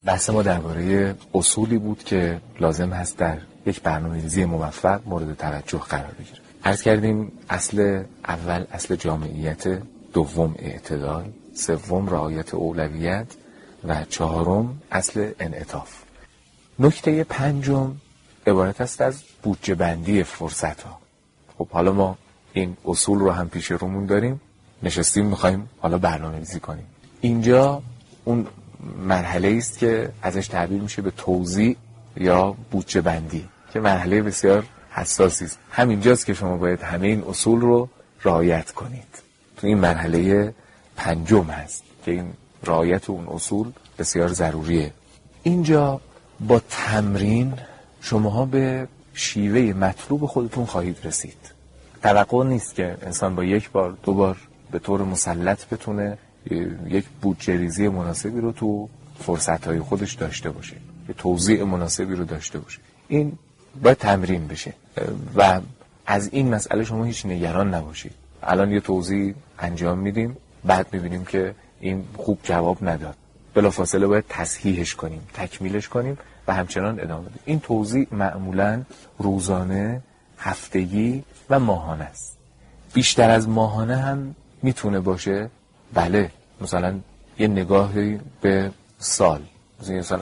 بحث ما درباره اصولی بود که لازم هست در یک برنامه‌ریزی موفق مورد توجه قرار بگیره. عرض کردیم اصل اول اصل جامعیت، دوم اعتدال، سوم رعایت اولویت و چهارم اصل انعطاف. نکته پنجم عبارت است از بودجه بندی فرصت ها. خب حالا ما این اصول رو هم پیش رومون داریم، نشستیم میخوایم حالا برنامه‌ریزی کنیم. اینجا اون مرحله است که ازش تعبیر میشه به توزیع یا بودجه بندی که مرحله بسیار حساسی است. همینجاست که شما باید همه این اصول رو رعایت کنید. تو این مرحله پنجم هست که این رعایت اون اصول بسیار ضروریه. اینجا با تمرین شماها به شیوه مطلوب خودتون خواهید رسید. توقع نیست که انسان با یک بار دو بار به طور مسلط بتونه یک بودجه ریزی مناسبی رو تو فرصت‌های خودش داشته باشه، یه توزیع مناسبی رو داشته باشه. این باید تمرین بشه و از این مسئله شما هیچ نگران نباشید. الان یه توزیع انجام میدیم، بعد میبینیم که این خوب جواب نداد، بلافاصله باید تصحیحش کنیم، تکمیلش کنیم و همچنان ادامه بدیم. این توزیع معمولاً روزانه، هفتگی و ماهانه است. بیشتر از ماهانه هم میتونه باشه. بله، مثلا یه نگاهی به سال، مثلا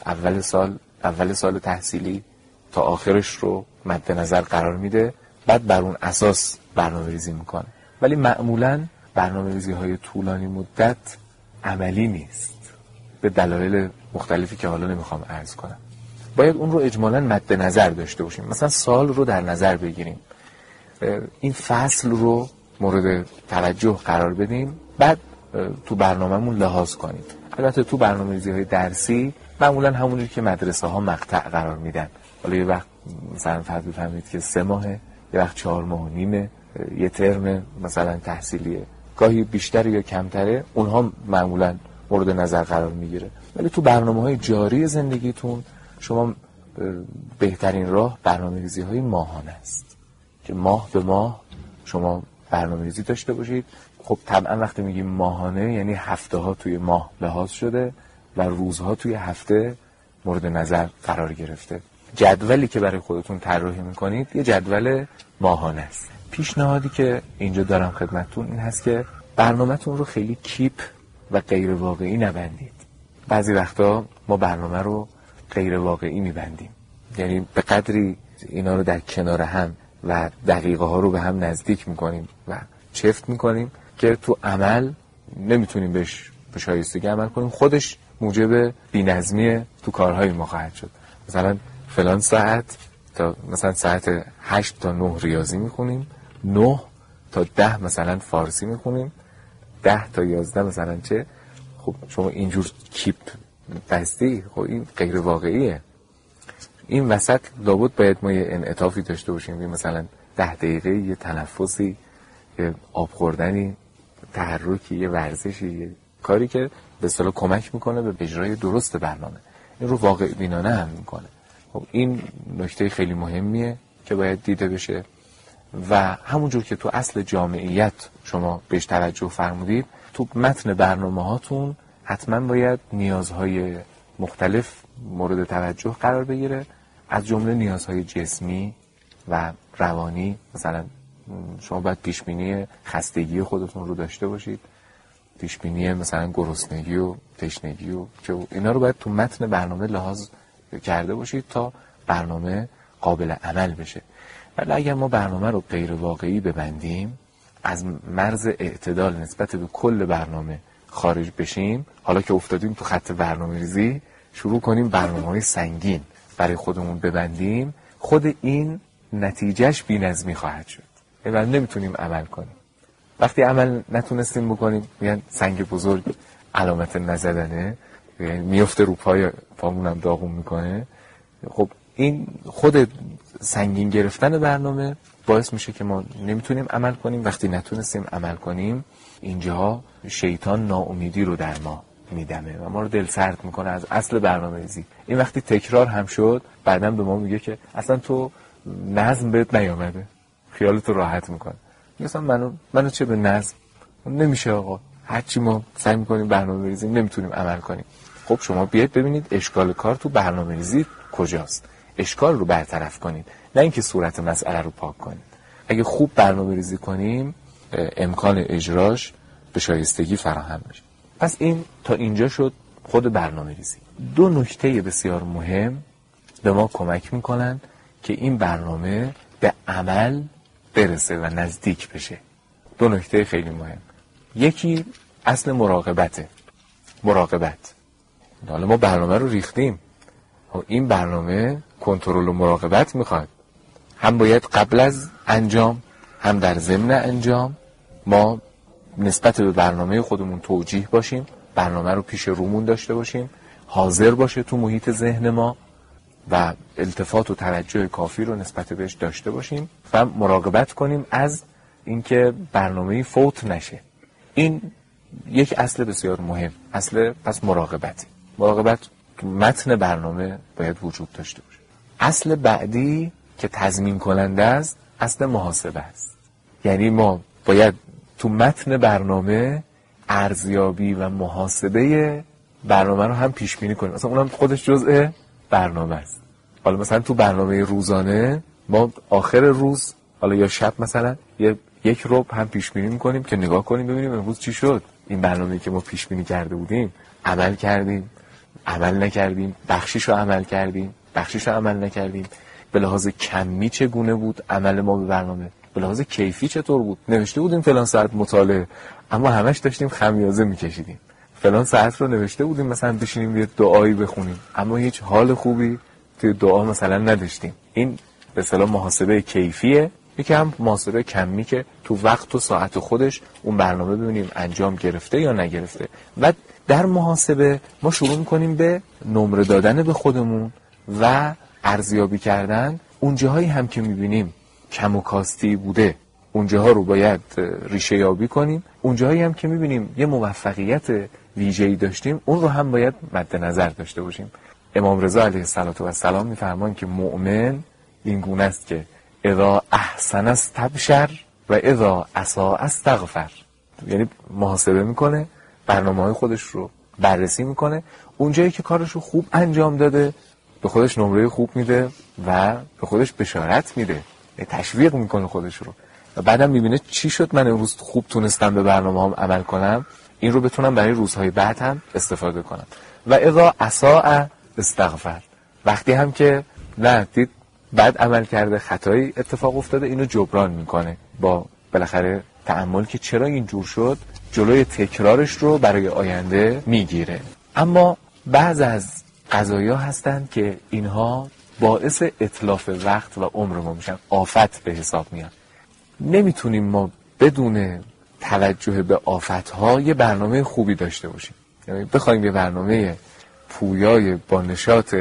اول سال تحصیلی تا آخرش رو مد نظر قرار میده، بعد بر اون اساس برنامه‌ریزی میکنه. ولی معمولاً برنامه‌ریزی‌های طولانی مدت عملی نیست به دلایل مختلفی که حالا نمیخوام عرض کنم. باید اون رو اجمالاً مد نظر داشته باشیم. مثلا سال رو در نظر بگیریم، این فصل رو مورد توجه قرار بدیم، بعد تو برنامه‌مون لحاظ کنیم. البته تو برنامه‌ریزی‌های درسی معمولاً همونی که مدرسه ها مقطع قرار میدن. حالا یه وقت مثلا فرض بفرمایید که 3 ماهه، یه وقت 4 ماه و نیمه، یه ترم مثلا تحصیلیه، گاهی بیشتر یا کمتره، اونها معمولاً مورد نظر قرار میگیره. ولی تو برنامه‌های جاری زندگیتون شما بهترین راه برنامه‌ریزی‌های ماهانه است که ماه به ماه شما برنامه‌ریزی داشته باشید. خب طبعا وقتی میگیم ماهانه یعنی هفته ها توی ماه لحاظ شده و روزها توی هفته مورد نظر قرار گرفته. جدولی که برای خودتون طراحی میکنید یه جدول ماهانه است. پیشنهادی که اینجا دارم خدمتتون این هست که برنامه‌تون رو خیلی کیپ و غیر واقعی نبندید. بعضی وقتا ما برنامه رو غیر واقعی میبندیم، یعنی به قدری اینا رو در کنار هم و دقیقه ها رو به هم نزدیک میکنیم و چفت میکنیم که تو عمل نمیتونیم بهش به شایستگی عمل کنیم. خودش موجب بی‌نظمی تو کارهای ما خواهد شد. مثلا فلان ساعت تا مثلا ساعت 8 تا 9 ریاضی میخونیم، 9 تا 10 مثلا فارسی میخونیم، 10 تا 11 مثلا چه. خب شما اینجور کیپ بستی، خب این غیر واقعیه. این وسط لابد باید ما یه انعطافی داشته باشیم، مثلا 10 دقیقه یه تنفسی، یه آب خوردنی، تحرکی، یه ورزشی، یه کاری که به اصطلاح کمک میکنه به اجرای درست برنامه. این رو واقع بینانه هم میکنه. خب این نکته خیلی مهمیه که باید دیده بشه و همونجور که تو اصل جامعیت شما بهش توجه فرمودید، تو متن برنامه هاتون حتما باید نیازهای مختلف مورد توجه قرار بگیره، از جمله نیازهای جسمی و روانی. مثلا شما باید پیشبینی خستگی خودتون رو داشته باشید، پیشبینی مثلا گرسنگی و تشنگی و که اینا رو باید تو متن برنامه لحاظ کرده باشید تا برنامه قابل عمل بشه. ولی اگر ما برنامه رو غیر واقعی ببندیم، از مرز اعتدال نسبت به کل برنامه خارج بشیم، حالا که افتادیم تو خط برنامه‌ریزی، شروع کنیم برنامه‌های سنگین برای خودمون ببندیم، خود این نتیجهش بی‌نظمی خواهد شد و نمیتونیم عمل کنیم. وقتی عمل نتونستیم بکنیم، میگن سنگ بزرگ علامت نزدنه، میفته رو پامون هم داغون میکنه. خب این خود سنگین گرفتن برنامه باعث میشه که ما نمیتونیم عمل کنیم. وقتی نتونستیم عمل کنیم، اینجا شیطان ناامیدی رو در ما میدمه و ما رو دل سرد میکنه از اصل برنامه‌ریزی. این وقتی تکرار هم شد، بعداً به ما میگه که اصلا تو نظم بهت نیامده، خیالتو راحت میکنه. مثلا منو چه به نظم؟ نمیشه آقا، هرچی ما سعی میکنیم برنامه بریزیم نمیتونیم عمل کنیم. خب شما بیاید ببینید اشکال کار تو برنامه‌ریزی کجاست، اشکال رو برطرف کنید، نه اینکه صورت مسئله رو پاک کنید. اگه خوب برنامه‌ریزی کنیم امکان اجراش به شایستگی فراهم میشه. پس این تا اینجا شد خود برنامه‌ریزی. دو نکته بسیار مهم به ما کمک میکنن که این برنامه به عمل برسه و نزدیک بشه. دو نکته خیلی مهم. یکی اصل مراقبته. مراقبت. حالا ما برنامه رو ریختیم، این برنامه کنترل و مراقبت میخواد. هم باید قبل از انجام هم در ضمن انجام ما نسبت به برنامه خودمون توجیه باشیم، برنامه رو پیش رومون داشته باشیم، حاضر باشه تو محیط ذهن ما و التفات و توجه کافی رو نسبت بهش داشته باشیم و مراقبت کنیم از اینکه برنامه فوت نشه. این یک اصل بسیار مهم، اصل پس مراقبت. مراقبت تو متن برنامه باید وجود داشته باشه. اصل بعدی که تضمین کننده است اصل محاسبه است. یعنی ما باید تو متن برنامه ارزیابی و محاسبه برنامه رو هم پیش بینی کنیم. مثلا اونم خودش جزء برنامه است. حالا مثلا تو برنامه روزانه ما آخر روز حالا یا شب مثلا یک ربع هم پیش بینی می‌کنیم که نگاه کنیم ببینیم امروز چی شد. این برنامه‌ای که ما پیش بینی کرده بودیم عمل کردیم، عمل نکردیم، بخشیشو عمل کردیم، بخشیشو عمل نکردیم. به لحاظ کمی چگونه بود عمل ما به برنامه؟ به لحاظ کیفی چطور بود؟ نوشته بودیم فلان ساعت مطالعه، اما همش داشتیم خمیازه میکشیدیم. فلان ساعت رو نوشته بودیم مثلا بشینیم یه دعایی بخونیم، اما هیچ حال خوبی توی دعا مثلا نداشتیم. این به اصطلاح محاسبه کیفیه. یکی هم محاسبه کمی که تو وقت و ساعت خودش اون برنامه ببینیم انجام گرفته یا نگرفته. و در محاسبه ما شروع می‌کنیم به نمره دادن به خودمون و ارزیابی کردن. اون جاهایی هم که می‌بینیم کم و کاستی بوده اون جاها رو باید ریشه یابی کنیم. اون جاهایی هم که می‌بینیم یه موفقیت ویژه‌ای داشتیم اون رو هم باید مد نظر داشته باشیم. امام رضا علیه السلام می‌فرمان که مؤمن این گونه است که اذا احسن استبشر و اذا اساء استغفر. یعنی محاسبه میکنه، برنامه‌های خودش رو بررسی میکنه، اونجایی که کارش رو خوب انجام داده به خودش نمره خوب میده و به خودش بشارت میده، تشویق میکنه خودش رو و بعدم میبینه چی شد من امروز خوب تونستم به برنامه‌هام عمل کنم، این رو بتونم برای روزهای بعد هم استفاده کنم. و اذا اساء استغفر. وقتی هم که نه دید بعد عمل کرده خطایی اتفاق افتاده اینو جبران میکنه با بالاخره تأمل که چرا اینجور شد، جلوی تکرارش رو برای آینده میگیره. اما بعض از قضایا هستند که اینها باعث اتلاف وقت و عمر ما میشن، آفت به حساب میان. نمیتونیم ما بدون توجه به آفت‌ها یه برنامه خوبی داشته باشیم. یعنی بخوایم یه برنامه پویای با نشاط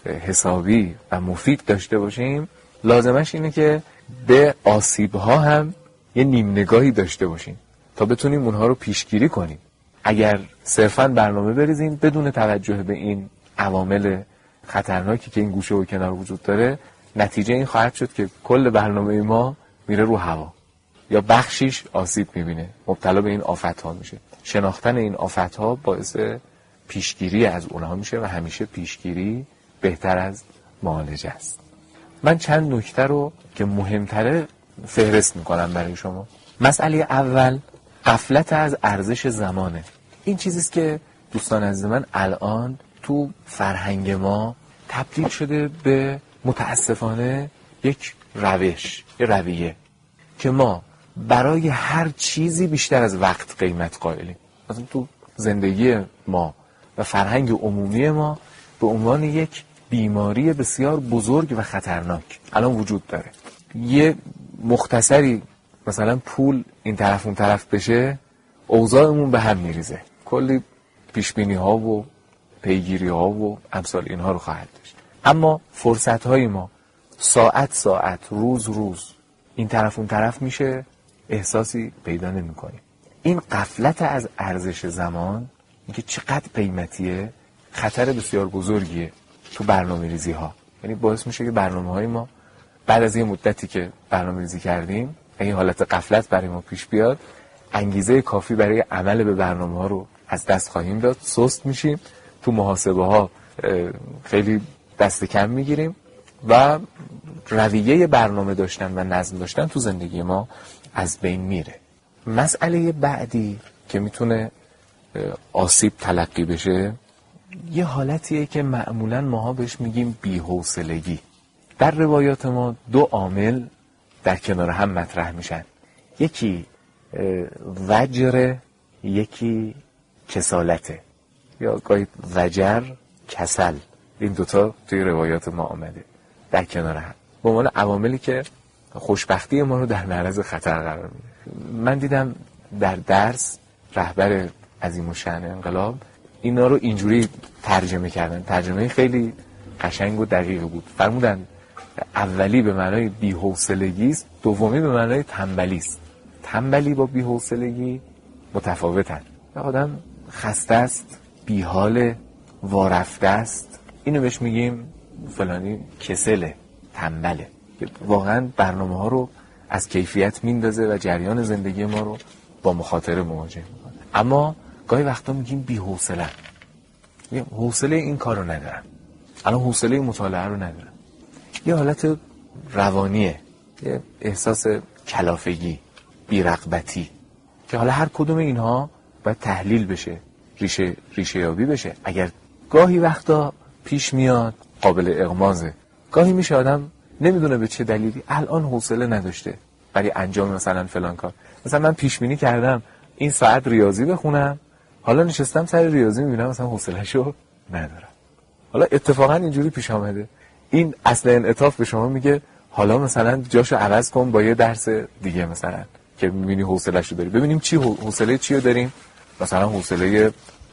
حسابی و مفید داشته باشیم لازمش اینه که به آسیب‌ها هم یه نیم نگاهی داشته باشیم تا بتونیم اونها رو پیشگیری کنیم. اگر صرفاً برنامه بریزیم بدون توجه به این عوامل خطرناکی که این گوشه و کنار وجود داره، نتیجه این خواهد شد که کل برنامه ما میره رو هوا یا بخشیش آسیب میبینه، مبتلا به این آفت‌ها میشه. شناختن این آفت‌ها باعث پیشگیری از اونها میشه و همیشه پیشگیری بهتر از معالجه است. من چند نکته رو که مهمتره فهرست میکنم برای شما. مسئله اول غفلت از ارزش زمانه. این چیزیست که دوستان عزیز من الان تو فرهنگ ما تبدیل شده به متاسفانه یک روش، یک رویه که ما برای هر چیزی بیشتر از وقت قیمت قائلیم. مثلا تو زندگی ما و فرهنگ عمومی ما به عنوان یک بیماری بسیار بزرگ و خطرناک الان وجود داره. یه مختصری مثلا پول این طرف اون طرف بشه اوضاعمون به هم میریزه، کلی پیشبینی ها و پیگیری ها و امثال اینها رو خواهد داشت. اما فرصت های ما ساعت روز این طرف اون طرف میشه، احساسی پیدا نمی کنیم. این غفلت از ارزش زمان، اینکه چقدر قیمتیه، خطر بسیار بزرگیه تو برنامه‌ریزی ها. یعنی باعث میشه که برنامه‌های ما بعد از یه مدتی که برنامه‌ریزی کردیم این حالت غفلت برای ما پیش بیاد، انگیزه کافی برای عمل به برنامه‌ها رو از دست خواهیم داد، سست میشیم تو محاسبه ها خیلی دست کم میگیریم و رویه برنامه داشتن و نظم داشتن تو زندگی ما از بین میره. مسئله بعدی که میتونه آسیب تلقی بشه یه حالتیه که معمولاً ماها بهش میگیم بی‌حوصلگی. در روایات ما دو عامل در کنار هم مطرح میشن، یکی وجر، یکی کسالته، یا گاهی وجر، کسل. این دوتا توی روایات ما آمده در کنار هم به عنوان عواملی که خوشبختی ما رو در معرض خطر قرار میده. من دیدم در درس رهبر عظیم الشأن انقلاب اینا رو اینجوری ترجمه کردن، ترجمه خیلی قشنگ و دقیق بود. فرمودن اولی به معنای بی‌حوصلگی است، دومی به معنای تنبلی است. تنبلی با بی‌حوصلگی متفاوتن. آدم خسته است، بی‌حال، وارفته است، اینو بهش میگیم فلانی کسله، تنبله. واقعا برنامه ها رو از کیفیت میندازه و جریان زندگی ما رو با مخاطره مواجه میکنه. اما گاهی وقتا میگیم بی‌حوصله، میگم حوصله این کار رو ندارم، الان حوصله مطالعه رو ندارم. یه حالت روانیه، یه احساس کلافگی، بی‌رغبتی که حالا هر کدوم اینها باید تحلیل بشه، ریشه یابی بشه. اگر گاهی وقتا پیش میاد قابل اغمازه، گاهی میشه آدم نمیدونه به چه دلیلی الان حوصله نداشته برای انجام مثلا فلان کار. مثلا من پیش بینی کردم این ساعت ریاضی بخونم، حالا نشستم سر ریاضی میبینم مثلا حوصله‌شو ندارم. حالا اتفاقا اینجوری پیش آمده، این اصل انعطاف به شما میگه حالا مثلا جاشو عوض کن با یه درس دیگه مثلا که میبینی حوصله‌شو داری. ببینیم چی حوصله چی رو داریم. مثلا حوصله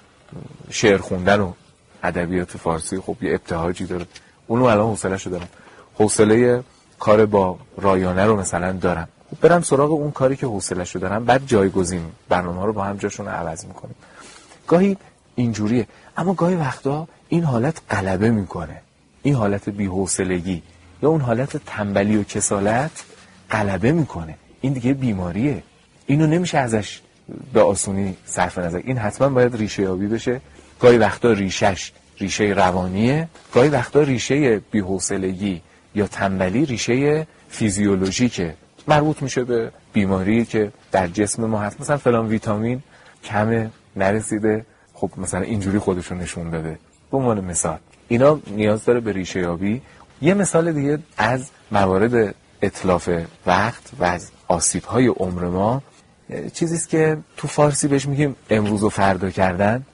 شعر خوندن و ادبیات فارسی، خب یه ابتهاجی داره، اونو الان حوصله‌شو دارم. حوصله کار با رایانه رو مثلا دارم، خب برم سراغ اون کاری که حوصله‌شو دارم، بعد جایگزین برنامه‌ها رو با هم جاشون رو عوض می‌کنیم. گاهی اینجوریه، اما گاهی وقتا این حالت غلبه میکنه، این حالت بی‌حوصلگی یا اون حالت تنبلی و کسالت غلبه میکنه. این دیگه بیماریه، اینو نمیشه ازش به آسونی صرف نظر. این حتما باید ریشه یابی بشه. گاهی وقتا ریشه روانیه، گاهی وقتا ریشه بی‌حوصلگی یا تنبلی ریشه فیزیولوژیکه، مربوط میشه به بیماری که در جسم ما هست. مثلا فلان ویتامین کمه، نرسیده، خب مثلا اینجوری خودشون نشون داده. به عنوان مثال اینا نیاز داره به ریشه یابی. یه مثال دیگه از موارد اتلاف وقت و از آسیب‌های عمر ما، چیزیست که تو فارسی بهش میگیم امروز و فردا کردن،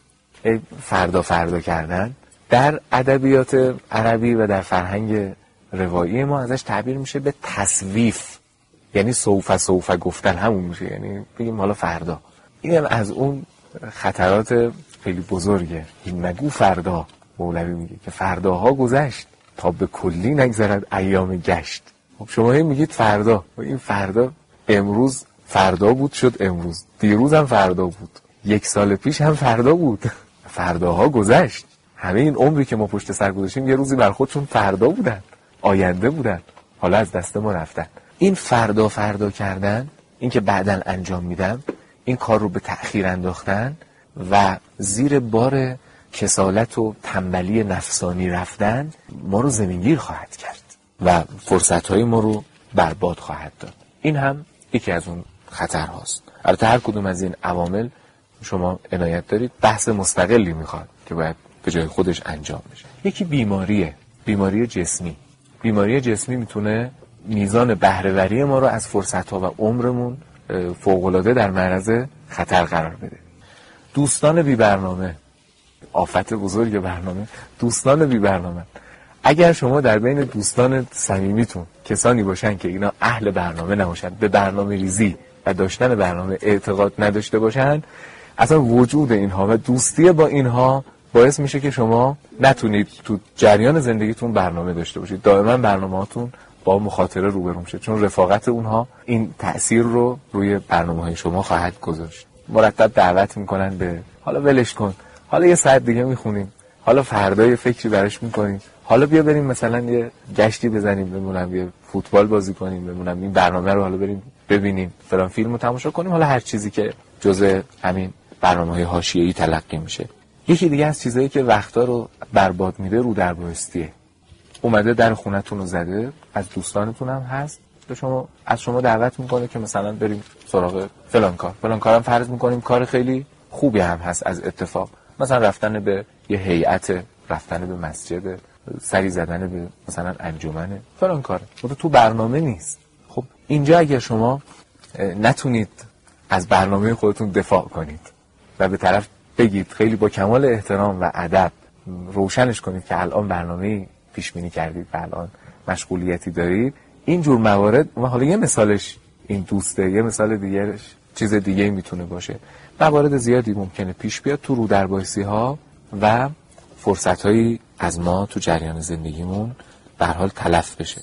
فردا کردن. در ادبیات عربی و در فرهنگ روایی ما ازش تعبیر میشه به تسویف، یعنی سوف گفتن همون میشه، یعنی بگیم حالا فردا. اینم از اون خطرات خیلی بزرگه. این مگو فردا، مولوی میگه که فرداها گذشت تا به کلی نگذرد ایام گشت. خب شما میگید فردا، این فردا امروز فردا بود شد امروز، دیروز هم فردا بود، 1 سال پیش هم فردا بود، فرداها گذشت. همه این عمری که ما پشت سر گذاشتیم یه روزی بر خودشون فردا بودن، آینده بودن، حالا از دست ما رفتن. این فردا کردن، این که بعداً انجام میدم، این کار رو به تأخیر انداختن و زیر بار کسالت و تنبلی نفسانی رفتن ما رو زمینگیر خواهد کرد و فرصت‌های ما رو برباد خواهد داد. این هم یکی از اون خطرهاست. البته هر کدوم از این عوامل شما عنایت دارید، بحث مستقلی میخواد که باید به جای خودش انجام بشه. یکی بیماری جسمی. بیماری جسمی میتونه میزان بهره‌وری ما رو از فرصت‌ها و عمرمون فوق‌العاده در معرض خطر قرار بده. دوستان بی برنامه، آفت بزرگ برنامه، دوستان بی برنامه. اگر شما در بین دوستان صمیمیتون کسانی باشن که اینا اهل برنامه نباشن، به برنامه ریزی و داشتن برنامه اعتقاد نداشته باشن، اصلا وجود اینها و دوستی با اینها باعث میشه که شما نتونید تو جریان زندگیتون برنامه داشته باشید. دائما برنامه‌هاتون با مخاطره روبرو میشه، چون رفاقت اونها این تأثیر رو روی برنامه‌های شما خواهد گذاشت. مرتب دعوت میکنن به حالا ولش کن، حالا یه ساعت دیگه میخونیم، حالا فردا یه فکری براش میکنیم، حالا بیا بریم مثلا یه گشتی بزنیم، بمونم یه فوتبال بازی کنیم، بمونم این برنامه رو حالا بریم ببینیم، فلان فیلمو تماشا کنیم، حالا هر چیزی که جزء همین برنامه‌های حاشیه‌ای تلقی میشه. یکی دیگه از چیزایی که وقتا رو برباد میده رو در بایستیه. اومده در خونتون رو زده، از دوستانتون هم هست، از شما دعوت میکنه که مثلا بریم سراغ فلان کارم فرض میکنیم کار خیلی خوبی هم هست از اتفاق، مثلا رفتن به یه هیئت، رفتن به مسجد، سری زدن به مثلا انجمن، فلان کاره تو برنامه نیست. خب اینجا اگر شما نتونید از برنامه خودتون دفاع کنید و به طرف بگید خیلی با کمال احترام و ادب روشنش کنید که الان برنامه‌ای پیش بینی کردید و الان مشغولیتی دارید، این جور موارد، و حالا یه مثالش این دوسته، یه مثال دیگرش چیز دیگه میتونه باشه، موارد زیادی ممکنه پیش بیاد تو رو در بایسی ها و فرصت هایی از ما تو جریان زندگیمون به هر حال تلف بشه.